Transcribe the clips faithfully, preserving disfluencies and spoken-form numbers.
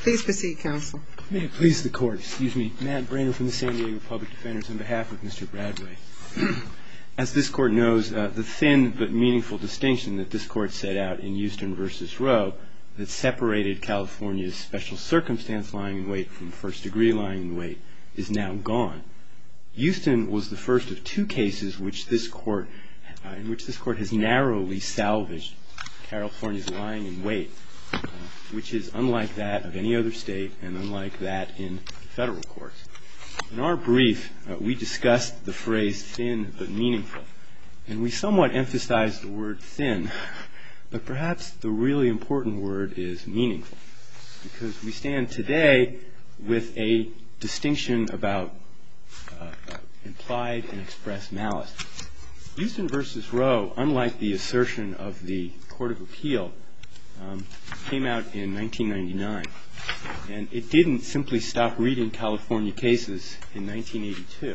Please proceed, counsel. May it please the Court. Excuse me. Matt Brainer from the San Diego Public Defenders on behalf of Mister Bradway. As this Court knows, uh, the thin but meaningful distinction that this Court set out in Houston v. Roe that separated California's special circumstance lying in wait from first-degree lying in wait is now gone. Houston was the first of two cases which this Court, uh, in which this Court has narrowly salvaged California's lying in wait, uh, which is unlike that of any other state and unlike that in federal courts. In our brief, uh, we discussed the phrase thin but meaningful, and we somewhat emphasized the word thin, but perhaps the really important word is meaningful, because we stand today with a distinction about uh, uh, implied and expressed malice. Houston v. Roe, unlike the assertion of the Court of Appeal, um, came out in nineteen ninety-nine. And it didn't simply stop reading California cases in nineteen eighty-two.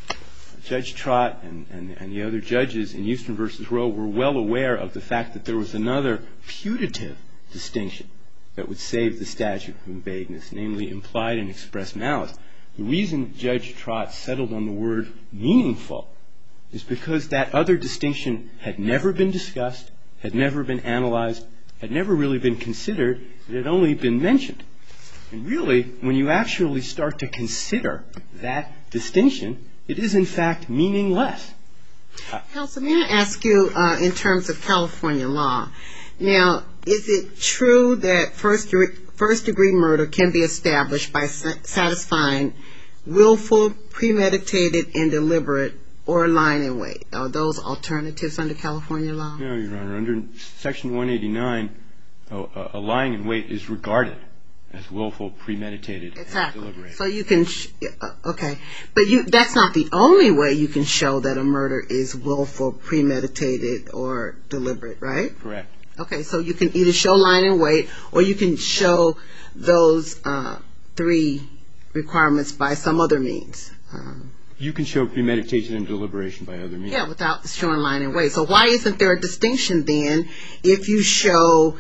Judge Trott and, and, and the other judges in Houston v. Roe were well aware of the fact that there was another putative distinction that would save the statute from vagueness, namely implied and expressed malice. The reason Judge Trott settled on the word meaningful is because that other distinction had never been discussed, had never been analyzed, had never really been considered, it had only been mentioned. And really, when you actually start to consider that distinction, it is in fact meaningless. Counsel, may I ask you uh, in terms of California law, now, is it true that first, first degree murder can be established by satisfying willful, premeditated, and deliberate or lying in wait? Are those alternatives under California law? No, Your Honor. Under Section one eighty-nine, a, a lying in wait is regarded as willful, premeditated, exactly. and deliberate. So you can, sh- okay, but you that's not the only way you can show that a murder is willful, premeditated, or deliberate, right? Correct. Okay, so you can either show lying in wait, or you can show those uh, three requirements by some other means. Um, you can show premeditation and deliberation by other means. Yeah, without showing lying in wait. So why isn't there a distinction then if you show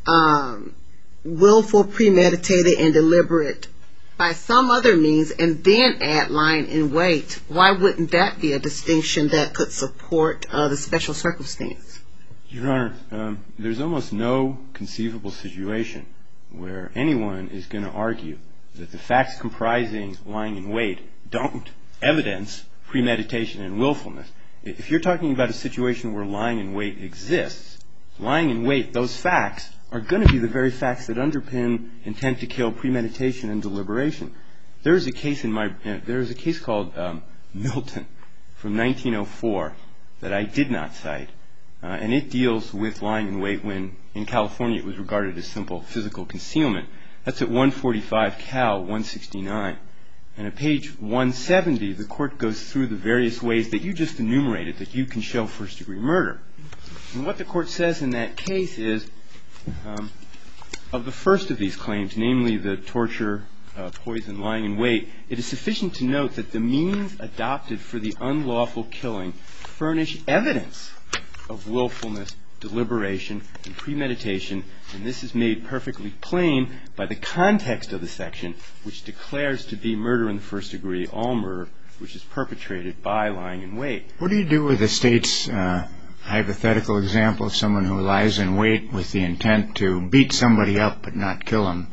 um, willful, premeditated, and deliberate by some other means and then add lying in wait? Why wouldn't that be a distinction that could support uh, the special circumstance? Your Honor, um, there's almost no conceivable situation where anyone is going to argue that the facts comprising lying in wait don't evidence premeditation and willfulness. If you're talking about a situation where lying in wait exists, lying in wait, those facts are going to be the very facts that underpin intent to kill, premeditation, and deliberation. There is a case in my uh, there is a case called um, Milton from nineteen oh four that I did not cite, uh, and it deals with lying in wait when in California it was regarded as simple physical concealment. That's at one forty-five Cal one sixty-nine. And at page one seventy, the court goes through the various ways that you just enumerated that you can show first-degree murder. And what the court says in that case is, um, of the first of these claims, namely the torture, uh, poison, lying in wait, it is sufficient to note that the means adopted for the unlawful killing furnish evidence of willfulness, deliberation, and premeditation, and this is made perfectly plain by the context of the section, which declares to be murder in the first degree all murder which is perpetrated by lying in wait. What do you do with the state's uh, hypothetical example of someone who lies in wait with the intent to beat somebody up but not kill them,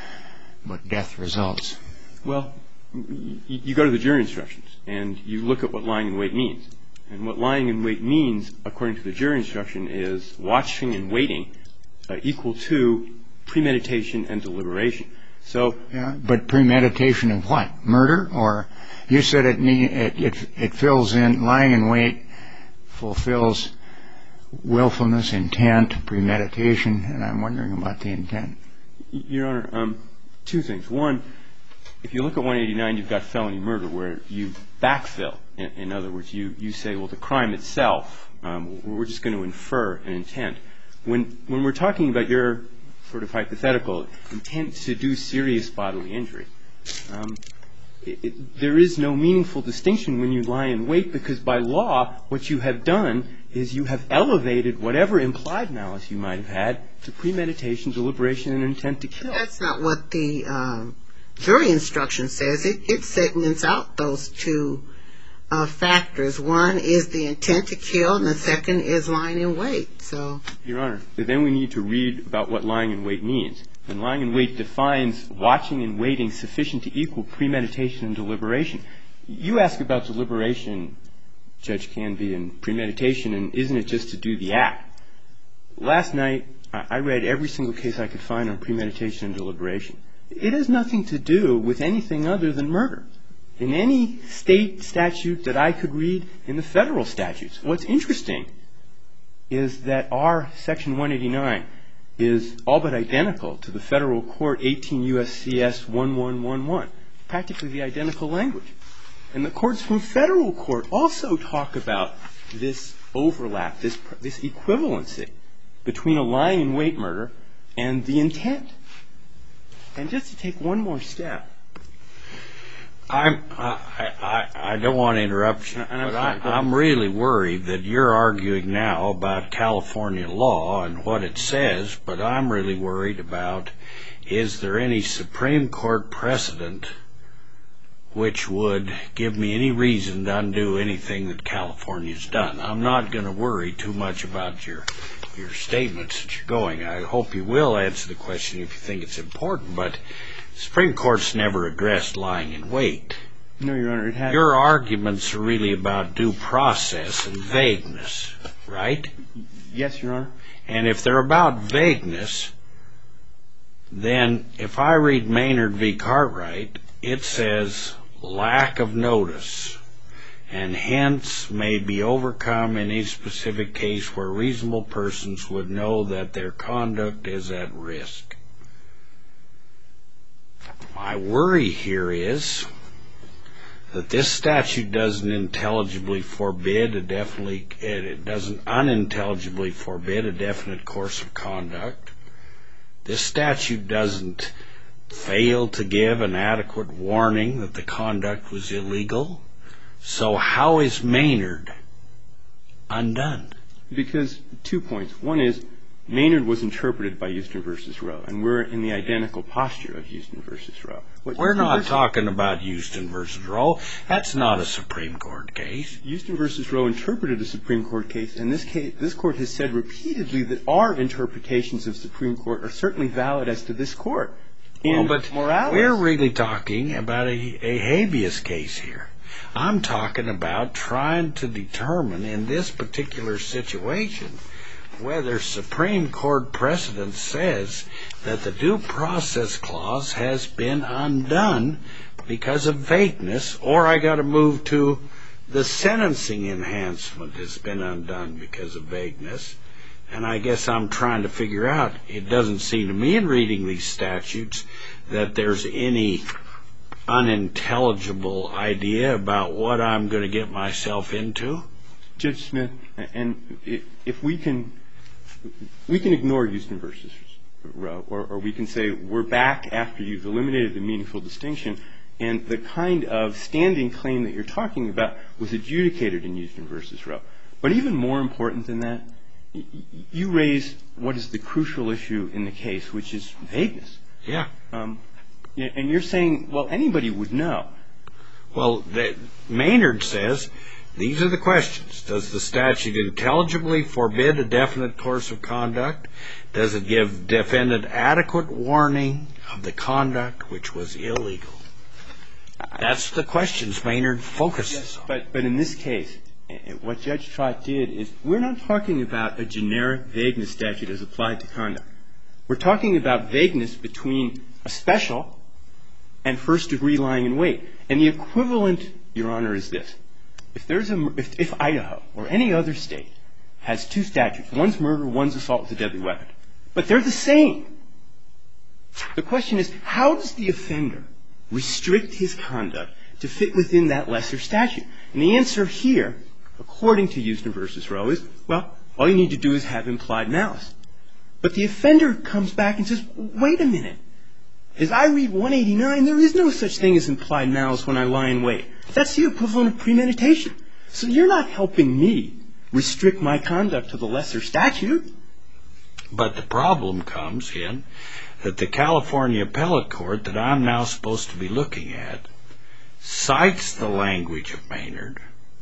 but death results? Well, you go to the jury instructions and you look at what lying in wait means. And what lying in wait means, according to the jury instruction, is watching and waiting uh, equal to premeditation and deliberation. So, yeah, but premeditation of what? Murder? Or you said it, it, it, it fills in, lying in wait fulfills willfulness, intent, premeditation, and I'm wondering about the intent. Your Honor, um, two things. One, if you look at one eighty-nine, you've got felony murder where you backfill. In, in other words, you, you say, well, the crime itself, um, we're just going to infer an intent. When, when we're talking about your sort of hypothetical intent to do serious bodily injury, um, it, it, there is no meaningful distinction when you lie in wait, because by law, what you have done is you have elevated whatever implied malice you might have had to premeditation, deliberation, and intent to kill. That's not what the um, jury instruction says. It, it segments out those two uh, factors. One is the intent to kill, and the second is lying in wait. So, Your Honor, then we need to read about what lying in wait means. And lying in wait defines watching and waiting sufficient to equal premeditation and deliberation. You ask about deliberation, Judge Canby, and premeditation, and isn't it just to do the act? Last night, I read every single case I could find on premeditation and deliberation. It has nothing to do with anything other than murder. In any state statute that I could read, in the federal statutes, what's interesting is that our Section one eighty-nine is all but identical to the federal court eighteen U S C S eleven eleven, practically the identical language. And the courts from federal court also talk about this overlap, this, this equivalency between a lying in wait murder and the intent. And just to take one more step. I'm, I, I, I don't want to interrupt you, but I, I'm really worried that you're arguing now about California law and what it says, but I'm really worried about, is there any Supreme Court precedent which would give me any reason to undo anything that California's done? I'm not going to worry too much about your your statements that you're going. I hope you will answer the question if you think it's important, but the Supreme Court's never addressed lying in wait. No, Your Honor, it has. Your arguments are really about due process and vagueness, right? Yes, Your Honor. And if they're about vagueness, then if I read Maynard v. Cartwright, it says lack of notice, and hence may be overcome in a specific case where reasonable persons would know that their conduct is at risk. My worry here is that this statute doesn't intelligibly forbid a definitely, it doesn't unintelligibly forbid a definite course of conduct. This statute doesn't fail to give an adequate warning that the conduct was illegal. So how is Maynard undone? Because two points. One is Maynard was interpreted by Houston v. Roe, and we're in the identical posture of Houston v. Roe. What we're not talking about Houston v. Roe. That's not a Supreme Court case. Houston v. Roe interpreted a Supreme Court case, and this case, this Court has said repeatedly that our interpretations of Supreme Court are certainly valid as to this Court. Well, but Morales, we're really talking about a, a habeas case here. I'm talking about trying to determine in this particular situation whether Supreme Court precedent says that the due process clause has been undone because of vagueness, or I got to move to the sentencing enhancement has been undone because of vagueness. And I guess I'm trying to figure out, it doesn't seem to me in reading these statutes that there's any unintelligible idea about what I'm going to get myself into. Judge Smith, and if we can, we can ignore Houston v. Roe, or, or we can say we're back after you've eliminated the meaningful distinction, and the kind of standing claim that you're talking about was adjudicated in Houston v. Roe. But even more important than that, you raise what is the crucial issue in the case, which is vagueness. Yeah. Um, and you're saying, well, anybody would know. Well, the, Maynard says, these are the questions. Does the statute intelligibly forbid a definite course of conduct? Does it give defendant adequate warning of the conduct which was illegal? That's the questions Maynard focuses yes, on. But, but in this case, what Judge Trott did is we're not talking about a generic vagueness statute as applied to conduct. We're talking about vagueness between a special and first-degree lying in wait. And the equivalent, Your Honor, is this. If there's a, if, if Idaho or any other state has two statutes, one's murder, one's assault with a deadly weapon, but they're the same, the question is, how does the offender restrict his conduct to fit within that lesser statute? And the answer here, according to Houston v. Roe, is, well, all you need to do is have implied malice. But the offender comes back and says, wait a minute. As I read one eighty-nine, there is no such thing as implied malice when I lie in wait. That's the equivalent of premeditation. So you're not helping me restrict my conduct to the lesser statute. But the problem comes in that the California Appellate Court that I'm now supposed to be looking at cites the language of Maynard,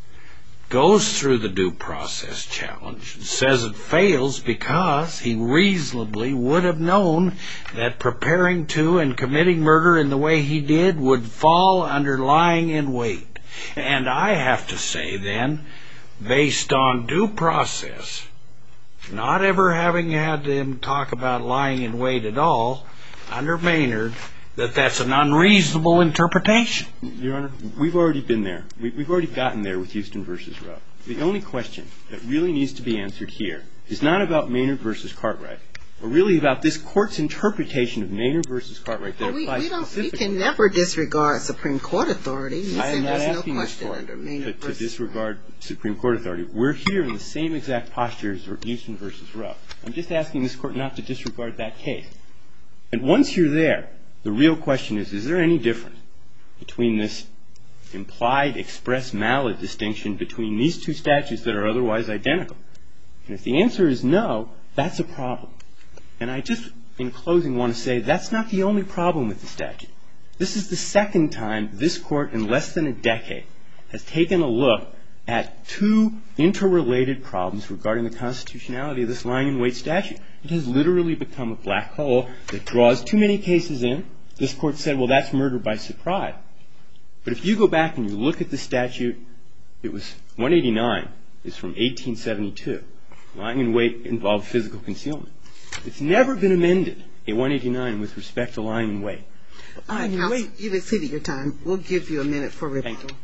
goes through the due process challenge, says it fails because he reasonably would have known that preparing to and committing murder in the way he did would fall under lying in wait. And I have to say then, based on due process, not ever having had him talk about lying in wait at all, under Maynard, that that's an unreasonable interpretation. Your Honor, we've already been there. We've already gotten there with Houston v. Rowe. The only question that really needs to be answered here is not about Maynard v. Cartwright, but really about this Court's interpretation of Maynard v. Cartwright that well, we, applies we don't, specifically. We can never disregard Supreme Court authority. You I am said not there's asking no this question Court under Maynard to, to v. disregard Supreme Court authority. We're here in the same exact posture as Houston v. Rowe. I'm just asking this Court not to disregard that case. And once you're there, the real question is, is there any difference between this implied express mallet distinction between these two statutes that are otherwise identical? And if the answer is no, that's a problem. And I just, in closing, want to say that's not the only problem with the statute. This is the second time this Court, in less than a decade, has taken a look at two interrelated problems regarding the constitutionality of this lying in wait statute. It has literally become a black hole that draws too many cases in. This Court said, well, that's murder by surprise. But if you go back and you look at the statute, it was one eighty-nine. It's from eighteen seventy-two. Lying in wait involved physical concealment. It's never been amended in one eighty-nine with respect to lying in wait. All right, counsel, you've exceeded your time. We'll give you a minute for rebuttal. Thank you.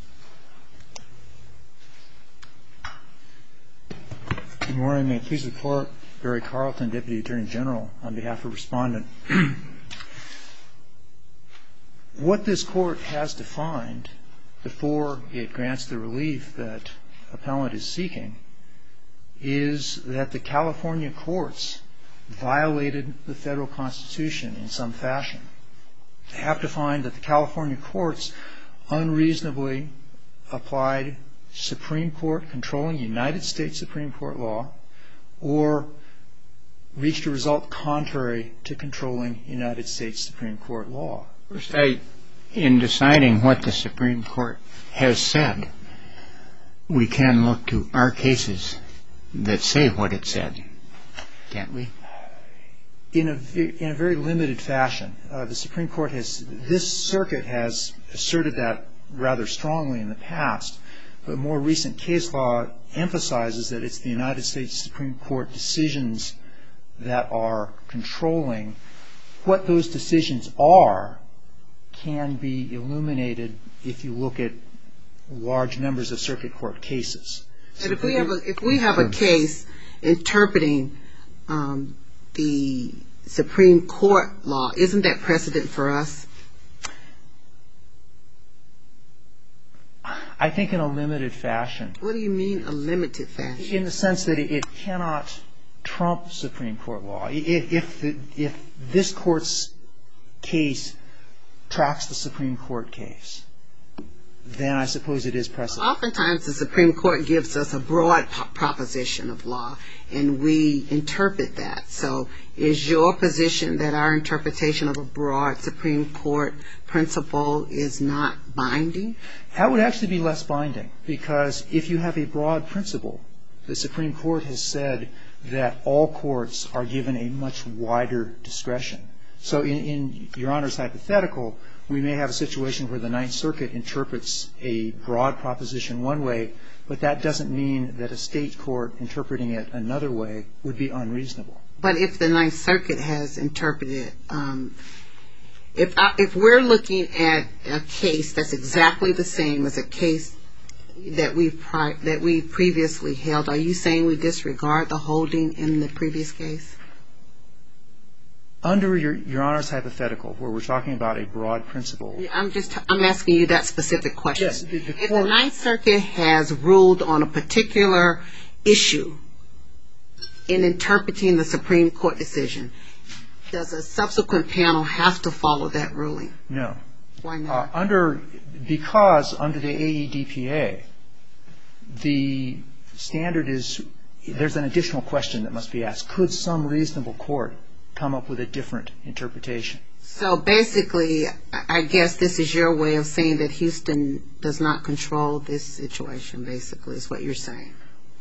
Good morning. May it please the Court. Barry Carlton, Deputy Attorney General, on behalf of Respondent. What this Court has to find before it grants the relief that appellant is seeking is that the California courts violated the federal Constitution in some fashion. They have to find that the California courts unreasonably applied Supreme Court controlling United States Supreme Court law or reached a result contrary to controlling United States Supreme Court law. First, I, in deciding what the Supreme Court has said, we can look to our cases that say what it said, can't we? In a, in a very limited fashion. Uh, the Supreme Court has, this circuit has asserted that rather strongly in the past, but more recent case law emphasizes that it's the United States Supreme Court decisions that are controlling. What those decisions are can be illuminated if you look at large numbers of circuit court cases. But if we have a, if we have a case interpreting um, the Supreme Court law, isn't that precedent for us? I think in a limited fashion. What do you mean a limited fashion? In the sense that it cannot trump Supreme Court law. If, if, the, if this Court's case tracks the Supreme Court case, then I suppose it is precedent. Oftentimes the Supreme Court gives us a broad po- proposition of law, and we interpret that. So is your position that our interpretation of a broad Supreme Court principle is not binding? That would actually be less binding, because if you have a broad principle, the Supreme Court has said that all courts are given a much wider discretion. So in, in Your Honor's hypothetical, we may have a situation where the Ninth Circuit interprets a broad proposition one way, but that doesn't mean that a state court interpreting it another way would be unreasonable. But if the Ninth Circuit has interpreted, um, if I, if we're looking at a case that's exactly the same as a case that we've pri- that we previously held, are you saying we disregard the holding in the previous case? Under your, Your Honor's hypothetical, where we're talking about a broad principle. I'm just I'm asking you that specific question. Yes. The, the if court, the Ninth Circuit has ruled on a particular issue in interpreting the Supreme Court decision, does a subsequent panel have to follow that ruling? No. Why Uh, not? under, because under the A E D P A, the standard is, there's an additional question that must be asked. Could some reasonable court come up with a different interpretation? So basically, I guess this is your way of saying that Houston does not control this situation, basically, is what you're saying.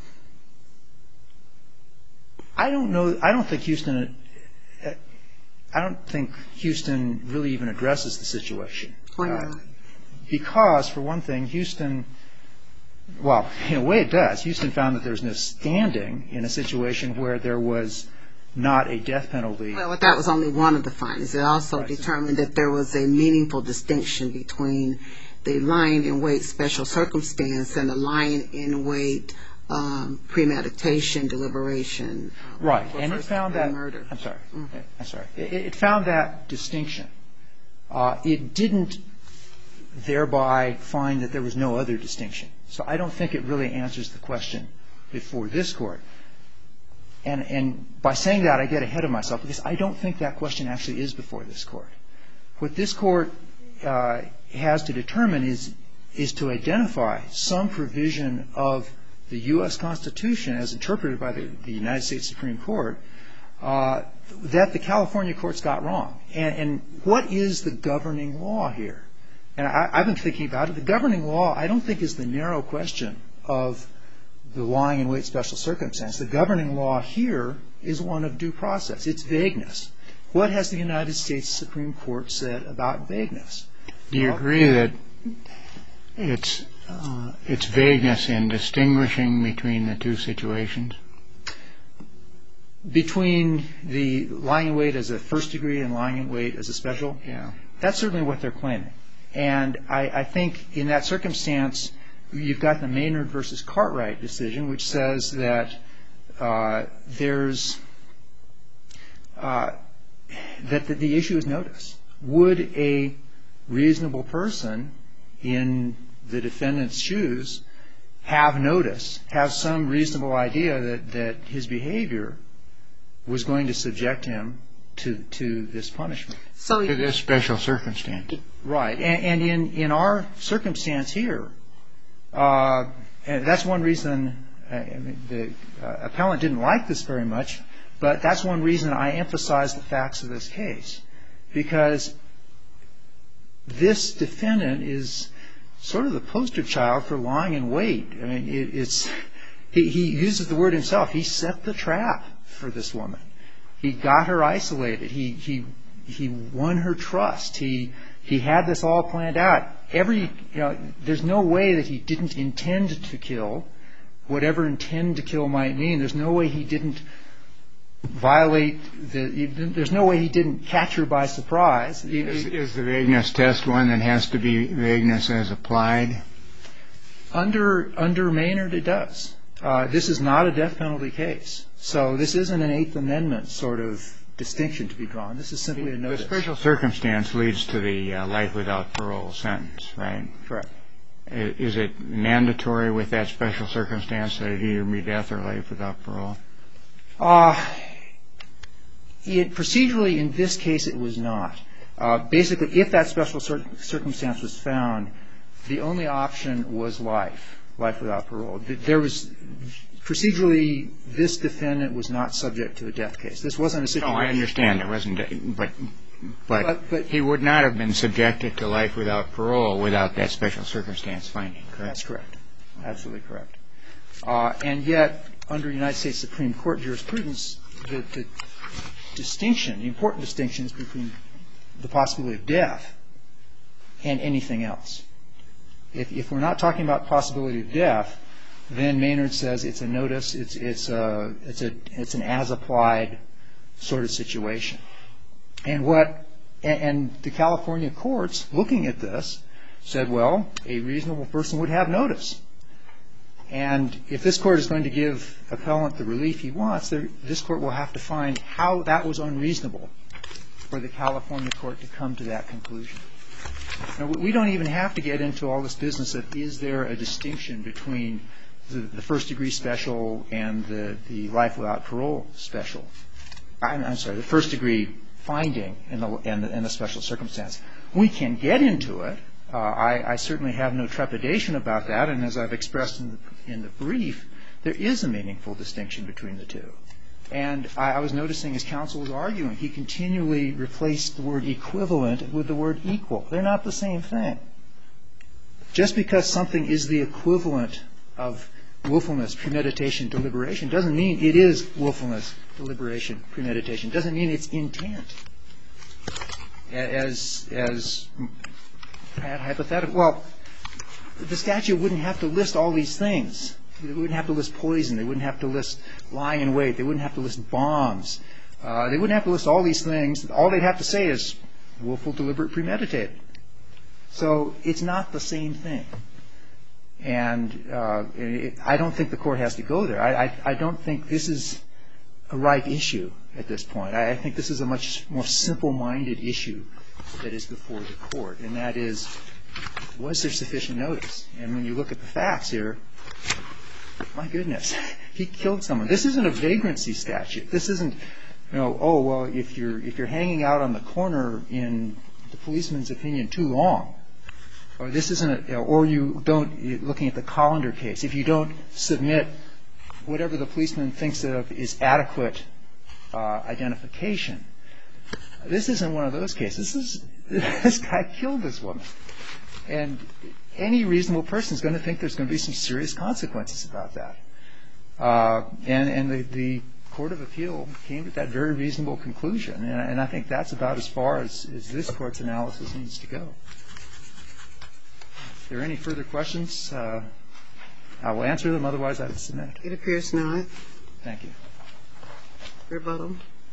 I don't know, I don't think Houston, I don't think Houston really even addresses the situation. Why not? Uh, because, for one thing, Houston, well, in a way it does. Houston found that there's no standing in a situation where there was not a death penalty. Well, that was only one of the findings. It also determined that there was a meaningful distinction between the lying in wait special circumstance and the lying in wait um, premeditation, deliberation. Right, and it found that, murder. I'm sorry, Mm-hmm. I'm sorry. It, it found that distinction. Uh, it didn't thereby find that there was no other distinction. So I don't think it really answers the question before this court. And, and by saying that, I get ahead of myself because I don't think that question actually is before this court. What this court uh, has to determine is, is to identify some provision of the U S Constitution as interpreted by the, the United States Supreme Court uh, that the California courts got wrong. And, and what is the governing law here? And I, I've been thinking about it. The governing law, I don't think, is the narrow question of the lying in wait special circumstance. The governing law here is one of due process. It's vagueness. What has the United States Supreme Court said about vagueness? Do you agree that it's uh, it's vagueness in distinguishing between the two situations? Between the lying in wait as a first degree and lying in wait as a special? Yeah. That's certainly what they're claiming. And I, I think in that circumstance, you've got the Maynard versus Cartwright decision, which says that uh, there's uh, that the, the issue is notice. Would a reasonable person in the defendant's shoes have notice, have some reasonable idea that, that his behavior was going to subject him to to this punishment? So To this special circumstance. Right. And, and in, in our circumstance here, uh, and that's one reason uh, I mean, the uh, appellant didn't like this very much, but that's one reason I emphasize the facts of this case. Because this defendant is sort of the poster child for lying in wait. I mean, it, it's he, he uses the word himself. He set the trap for this woman. He got her isolated. He he he won her trust. He he had this all planned out. Every you know, there's no way that he didn't intend to kill, whatever intend to kill might mean. There's no way he didn't violate the. There's no way he didn't catch her by surprise. Is, is the vagueness test one that has to be vagueness as applied? Under under Maynard, it does. Uh, this is not a death penalty case, so this isn't an Eighth Amendment sort of distinction to be drawn. This is simply a notice. The special circumstance leads to the uh, life without parole sentence, right? Correct. Is it mandatory with that special circumstance that it either be death or life without parole? Uh, it, procedurally, in this case, it was not. Uh, basically, if that special cir- circumstance was found, the only option was life, life without parole. There was procedurally, this defendant was not subject to a death case. This wasn't a situation. No, I understand it wasn't, but, but But- but- he would not have been subjected to life without parole without that special circumstance finding, correct? That's correct. Absolutely correct. Uh, and yet, under United States Supreme Court jurisprudence, the, the distinction, the important distinction is between the possibility of death and anything else. If, if we're not talking about possibility of death, then Maynard says it's a notice, it's it's a it's a it's an as applied sort of situation. And what and, and the California courts looking at this said, well, a reasonable person would have notice. And if this court is going to give appellant the relief he wants, this court will have to find how that was unreasonable for the California court to come to that conclusion. Now, we don't even have to get into all this business of is there a distinction between the, the first degree special and the, the life without parole special. I'm, I'm sorry, the first degree finding in the, in the, in the special circumstance. We can get into it. Uh, I, I certainly have no trepidation about that, and as I've expressed in the, in the brief, there is a meaningful distinction between the two. And I, I was noticing as counsel was arguing, he continually replaced the word equivalent with the word equal. They're not the same thing. Just because something is the equivalent of willfulness, premeditation, deliberation, doesn't mean it is willfulness, deliberation, premeditation. Doesn't mean it's intent. As, as hypothetical, well, the statute wouldn't have to list all these things. They wouldn't have to list poison. They wouldn't have to list lying in wait. They wouldn't have to list bombs. Uh, they wouldn't have to list all these things. All they'd have to say is willful, deliberate, premeditated. So it's not the same thing. And uh, it, I don't think the court has to go there. I, I, I don't think this is a ripe issue at this point. I, I think this is a much more simple-minded issue that is before the court, and that is, was there sufficient notice? And when you look at the facts here, my goodness, he killed someone. This isn't a vagrancy statute. This isn't, you know, oh, well, if you're if you're hanging out on the corner in the policeman's opinion too long, or this isn't, a, or you don't, looking at the Collender case, if you don't submit whatever the policeman thinks of is adequate uh, identification, this isn't one of those cases. This is, this guy killed this woman. And any reasonable person is going to think there's going to be some serious consequences about that. Uh, and and the, the Court of Appeal came to that very reasonable conclusion. And, and I think that's about as far as, as this Court's analysis needs to go. If there are any further questions, uh, I will answer them. Otherwise, I would submit. It appears not. Thank you. Rebuttal.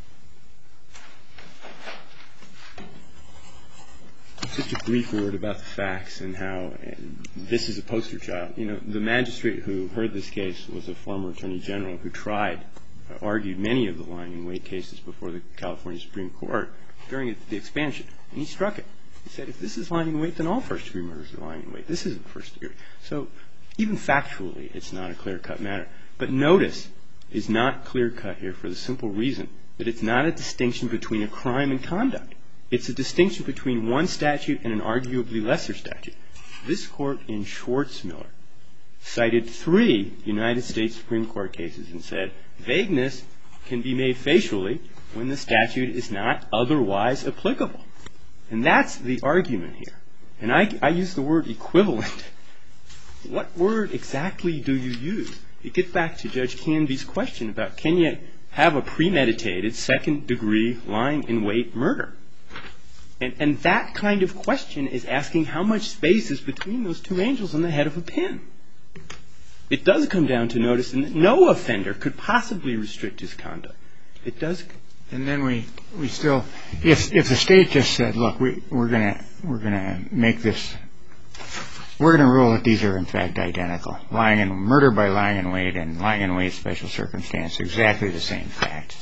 Just a brief word about the facts and how this is a poster child. You know, the magistrate who heard this case was a former attorney general who tried, uh, argued many of the lying in wait cases before the California Supreme Court during the expansion, and he struck it. He said, if this is lying in wait, then all first-degree murders are lying in wait. This isn't first degree. So even factually, it's not a clear-cut matter. But notice is not clear-cut here for the simple reason that it's not a distinction between a crime and conduct. It's a distinction between one statute and an arguably lesser statute. This Court in Schwartzmiller cited three United States Supreme Court cases and said vagueness can be made facially when the statute is not otherwise applicable. And that's the argument here. And I, I use the word equivalent. What word exactly do you use? It gets back to Judge Canby's question about can you have a premeditated second-degree lying in wait murder? And, and that kind of question is asking how much space is between those two angels on the head of a pin. It does come down to noticing that no offender could possibly restrict his conduct. It does. And then we, we still, if if the state just said, look, we, we're gonna we're gonna make this, we're gonna rule that these are in fact identical, lying in murder by lying in wait and lying in wait special circumstance, exactly the same facts.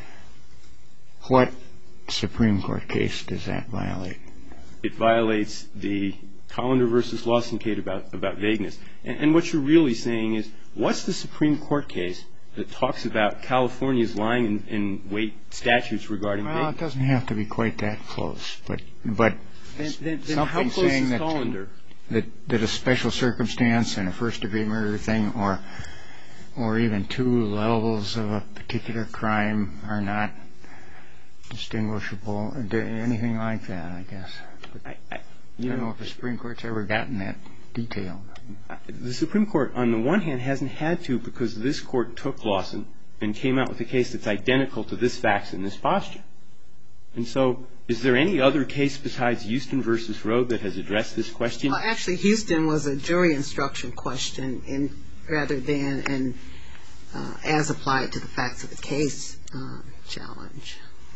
What Supreme Court case does that violate? It violates the Collender versus Lawson case about, about vagueness. And, and what you're really saying is, what's the Supreme Court case that talks about California's lying in, in wait statutes regarding well, vagueness? Well, it doesn't have to be quite that close, but but then, then, then something how close saying is that, Collender? that that a special circumstance and a first-degree murder thing, or or even two levels of a particular crime are not distinguishable, anything like that, I guess. I, I, you I don't know, know if the Supreme Court's ever gotten that detailed. The Supreme Court, on the one hand, hasn't had to because this Court took Lawson and came out with a case that's identical to this facts and this posture. And so is there any other case besides Houston versus Roe that has addressed this question? Well, actually, Houston was a jury instruction question in, rather than an uh, as applied to the facts of the case uh, challenge.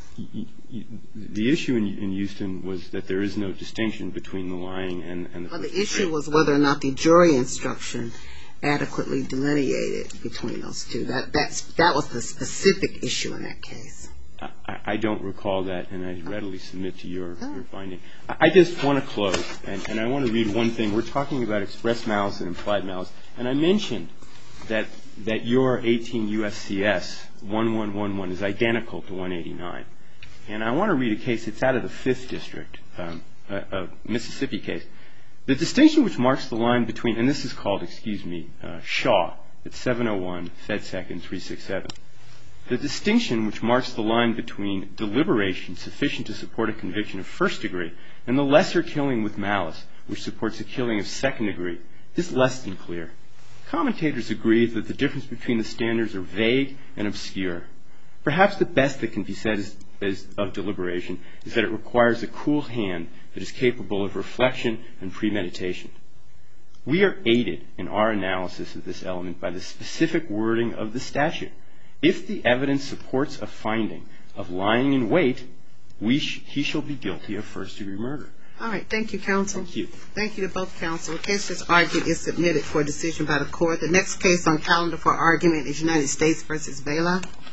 The issue in, in Houston was that there is no distinction between the lying and, and the well, the issue was whether or not the jury instruction adequately delineated between those two. That that's that was the specific issue in that case. I, I don't recall that, and I readily submit to your, oh. your finding. I, I just want to close, and, and I want to read one thing. We're talking about express malice and implied malice, and I mentioned that that your eighteen U S C S eleven eleven is identical to one eighty-nine. And I want to read a case. It's out of the fifth District, um, a, a Mississippi case. The distinction which marks the line between, and this is called, excuse me, uh, Shaw, it's seven oh one, Fed Second, three sixty-seven. The distinction which marks the line between deliberation sufficient to support a conviction of first degree and the lesser killing with malice, which supports a killing of second degree, is less than clear. Commentators agree that the difference between the standards are vague and obscure. Perhaps the best that can be said is, is, of deliberation is that it requires a cool hand that is capable of reflection and premeditation. We are aided in our analysis of this element by the specific wording of the statute. If the evidence supports a finding of lying in wait, we sh- he shall be guilty of first-degree murder. All right. Thank you, counsel. Thank you. Thank you to both counsel. The case just argued is submitted for decision by the court. The next case on calendar for argument is United States versus Vela.